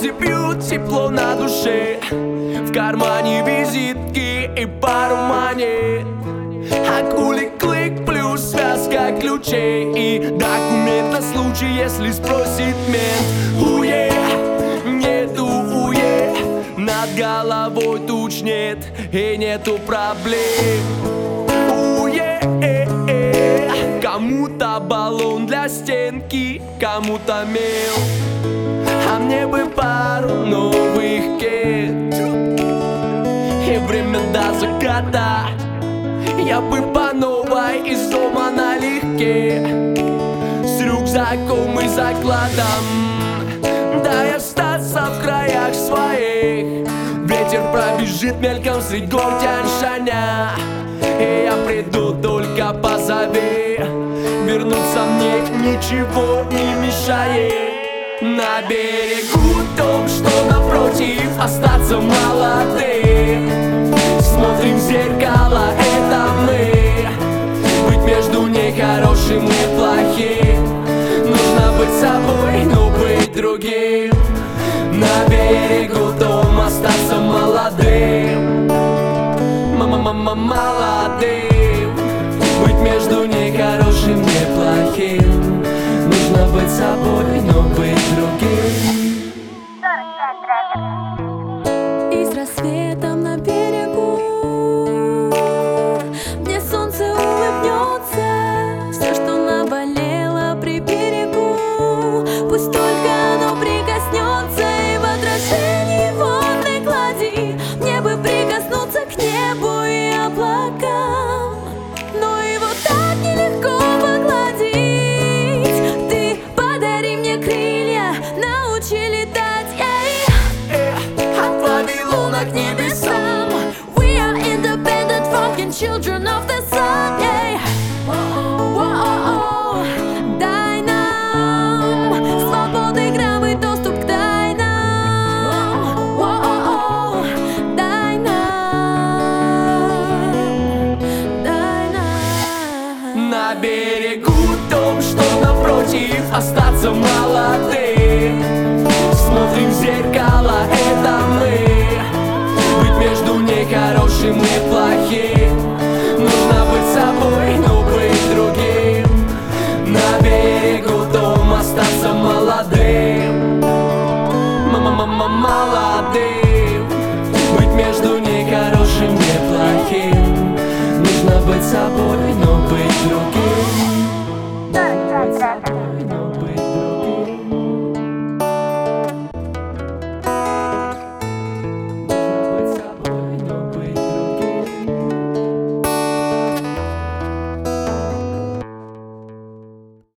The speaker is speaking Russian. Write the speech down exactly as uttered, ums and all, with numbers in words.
Слезы пьют тепло на душе, в кармане визитки и пару монет. Акулик-клик плюс связка ключей и документ на случай, если спросит мент. Уе, нету уе, над головой туч нет и нету проблем. Уе, э, э, кому-то баллон для стенки, кому-то мел, а мне бы пару новых кет. И время до заката я бы по новой из дома налегке, с рюкзаком и закладом, дай остаться в краях своих. Ветер пробежит мельком средь гор Тянь-Шаня, и я приду, только позови. Вернуться мне ничего не мешает. На берегу дом, что напротив, остаться молодым. Смотрим в зеркало, это мы. Быть между нехорошим и плохим. Нужно быть собой, но быть другим. На берегу дом, остаться молодым. Мама-мама молодым. Быть между нехорошим и плохим. Нужно быть собой, но быть другим. И с рассветом на берегу мне солнце улыбнется. Все, что наболело при берегу, пусть только оно прикоснется. И в отражении водной глади мне бы прикоснуться к небу и облакам. Но его так нелегко погладить. Ты подари мне крылья, научи летать. К небесам. We are independent fucking children of the sun, yeah. Воу-оу-оу. Дай нам свободы, граммы, доступ к тайнам. Воу-оу-оу. Дай нам, дай нам. На берегу дом, что напротив, остаться молодым. Смотрим в зеркало, это мы. Между нехорошим и плохим. Нужно быть собой, но быть другим. На берегу дом, остаться молодым. Мама-мама молодым. Быть между нехорошим и плохим. Нужно быть собой, но быть другим.